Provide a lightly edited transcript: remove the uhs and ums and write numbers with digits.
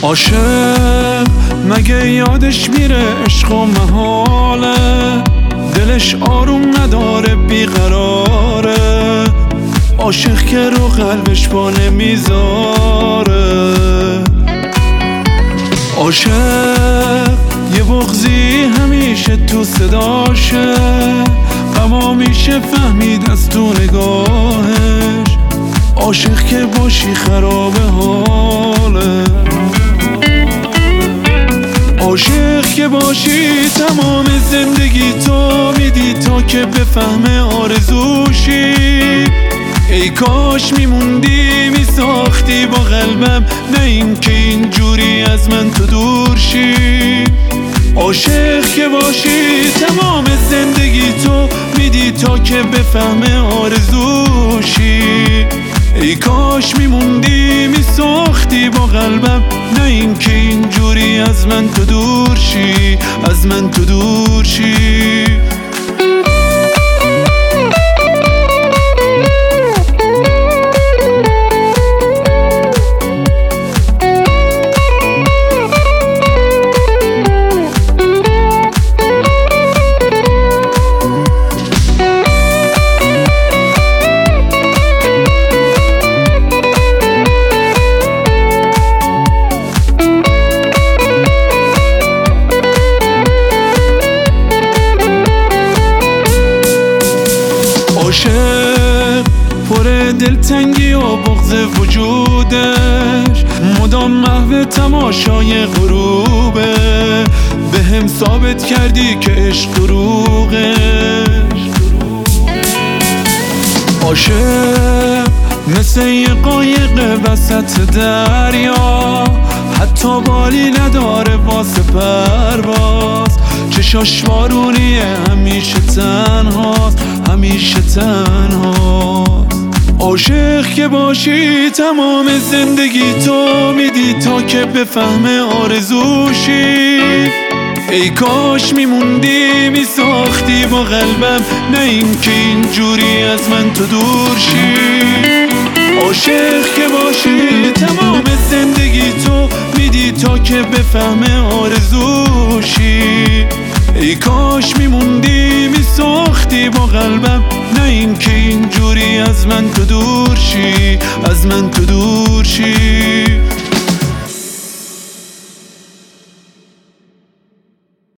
عاشق مگه یادش میره عشق و محاله، دلش آروم نداره بیقراره، عاشق که رو قلبش پا نمیذاره. عاشق یه بغضی همیشه تو صداشه، غما میشه فهمید از تو نگاهش، عاشق که باشی خراب حاله. عاشق که باشی تمام زندگی تو میدی تا که بفهمه آرزوشی، ای کاش میموندی میساختی با قلبم، نه این که اینجوری از من تو دور شی. عاشق که باشی تمام زندگی تو میدی تا که بفهمه آرزوشی، ای کاش میموندی میساختی با قلبم، نه این که اینجوری از من تو دور شی، از من تو دور شی. عاشق پر دلتنگی و بغض وجودش، مدام محو تماشای غروبه، به هم ثابت کردی که عشق دروغش. عاشق مثل یه قایق وسط دریا، حتی بالی نداره واسه پرواز، چشاش بارونیه همیشه تنهاست، همیشه تنهاست. عاشق که باشی تمام زندگی تو میدی تا که بفهمه آرزوشی، ای کاش میموندی میساختی با قلبم، نه این که اینجوری از من تو دور شی. عاشق که باشی تمام زندگی تو میدی تا که بفهمه آرزوشی، ای کاش میموندی میساختی با قلبم، نه این که اینجوری از من تو دور شی، از من تو دور شی.